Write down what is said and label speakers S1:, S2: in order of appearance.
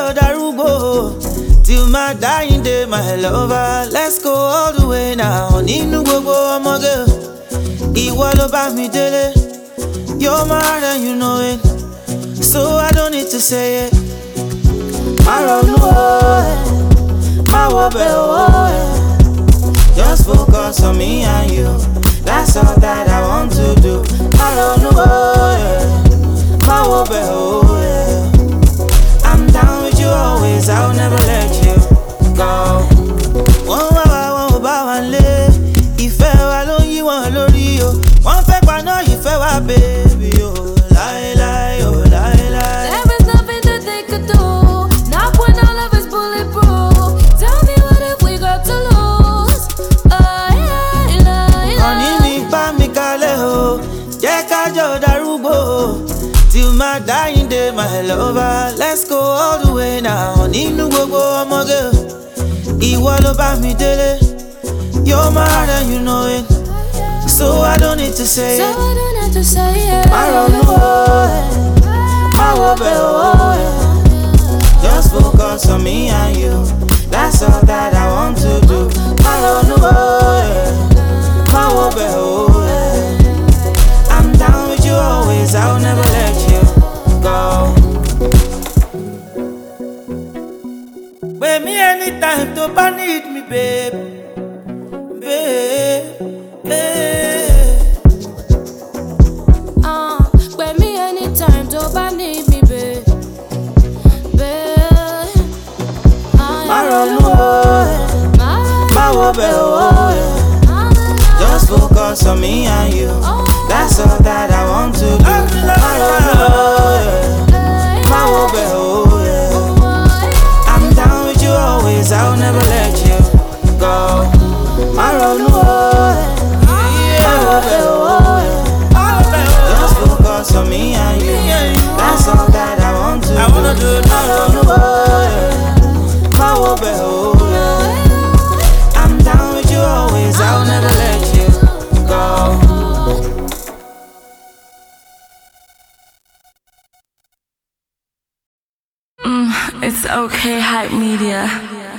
S1: kájọ darúgbó till my dying day, my lover. Let's go all the way now. Nínú gbogbo ọmọge, ìwọ ló bá mi délé. You're my heart and you know it, so I don't need to say it. Má ronú má wọbẹ̀ just focus on me and you. That's all that I want to do. Má ronú má wọbẹ̀ I'm down with you always, I'll never let you go. Wọ́n wá wá wọn ò bá wa lé. Ìfẹ́ wa ló ń yí wọn lórí o. Wọ́n fẹ́ paná ìfẹ́ wa baby o. Láéláé o láéláé.
S2: There is nothing that they could do. Not when all of us bulletproof. Tell me what if we got to lose?
S1: Honey mi bá mi kalẹ̀ o. Jẹ́ kájọ darúgbó till my dying day, my lover. Let's go all the way now. Nínú gbogbo ọmọge, ìwọ ló bá mi délé. You're my heart and you know it, so I don't need to say
S2: So
S1: it.
S2: I don't have to say it.
S1: Má ronú má wọbẹ̀ just focus on me and you. That's all that I want to do. Má ronú má wọbẹ̀ I'm down with you always, I'll never let you go. Pè mí anytime tó bá need me, babe. Babe, babe.
S2: Pè mí anytime tó bá need me, babe.
S1: Má ronú má wọbẹ̀ just focus on me and you. That's all that I want to do. Má ronú má wọbẹ̀ I'm down with you always, I'll never let you go. Má ronú má wọbẹ̀ just focus on me and you. That's all that I want to do. Má ronú má wọbẹ̀ I'm down with you always, I'll never let you go.
S3: It's okay, Hype Media.